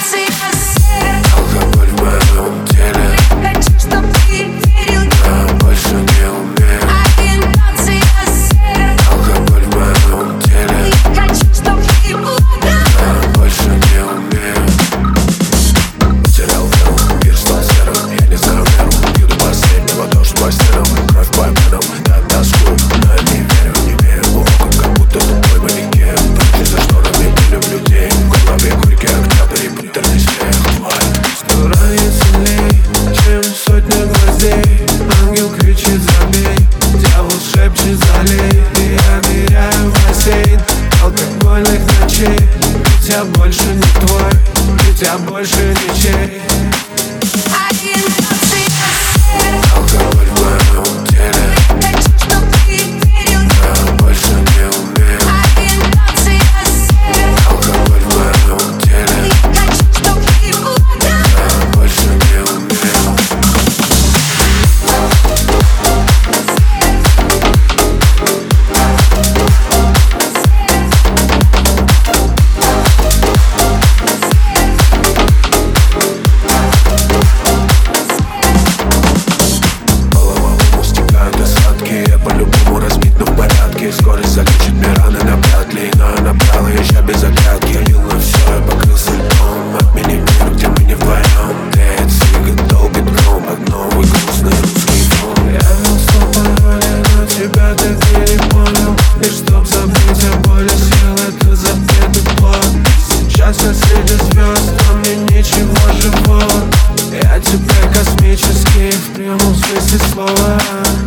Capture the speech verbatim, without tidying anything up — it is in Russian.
Алкоголь в моем теле. Хочу, чтоб ты верил. Я больше не умею. Алкоголь в моем теле. Хочу, чтоб ты плакал. Я больше не умею. Потерял веру, мир стал серым. Я не знаю меру, пью до последнего, дождь по стенам, кровь по венам. Я тоскую, но я не верю, не верю. Окон как будто тупой манекен. Прячь за шторами пылю людей. В голове горький октябрь и приторный смех твой. Сто раз сильней, чем сотня гвоздей. Ангел кричит забей, дьявол шепчет залей. И я ныряю в бассейн алкогольных ночей. Ведь я больше не твой, ведь я больше ничей. Алкоголь в моем теле. Хочу, чтоб ты верил. Я больше не умею. Алкоголь в моем теле. Хочу, чтоб ты плакал. Я больше не умею. Я по-любому разбит, но в порядке. Скорость залечит мне раны навряд ли. Но я набрал, езжа без оглядки. Я лил на все, я покрылся льдом. Отмени мир, где мы не вдвоем. Дэд, сига, долбит гром под новый грустный русский фон. Я вел сто паролей, но тебя так и не понял. И чтоб забыть о боли, съел это запретный плод. Сейчас я среди звезд, но мне ничего живого. Я тебе космический в прямом смысле слова.